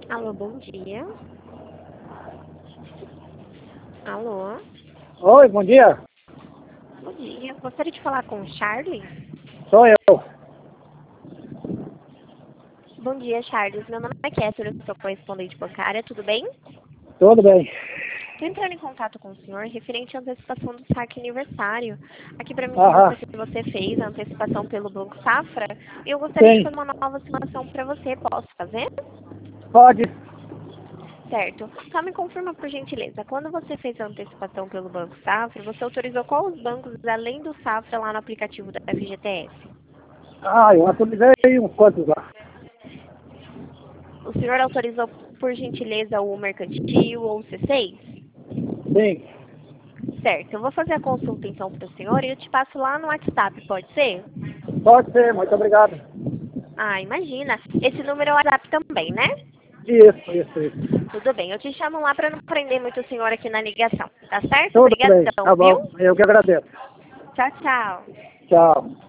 Alô, bom dia. Alô, Oi, bom dia. bom dia. Gostaria de falar com o Charles? Sou eu. Bom dia, Charles. Meu nome é Késsera, eu sou correspondente bancária, tudo bem? Tudo bem? Estou entrando em contato com o senhor referente à antecipação do saque aniversário. Aqui para mim Aham. consta que você fez a antecipação pelo Banco Safra e eu gostaria de Sim. fazer uma nova simulação para você. Posso fazer? Pode. Certo. Só me confirma, por gentileza, quando você fez a antecipação pelo Banco Safra, você autorizou quais os bancos além do Safra lá no aplicativo da FGTS? Eu atualizei uns quantos lá. O senhor autorizou, por gentileza, o mercantil ou o C6? Sim. Certo. Eu vou fazer a consulta, então, para o senhor e eu te passo lá no WhatsApp, pode ser? Pode ser, muito obrigado. Ah, imagina. Esse número é o WhatsApp também, né? Isso. Tudo bem. Eu te chamo lá para não prender muito o senhor aqui na ligação. Tá certo? Tudo bem, Obrigadão, tá viu? bom. Eu que agradeço. Tchau, tchau. Tchau.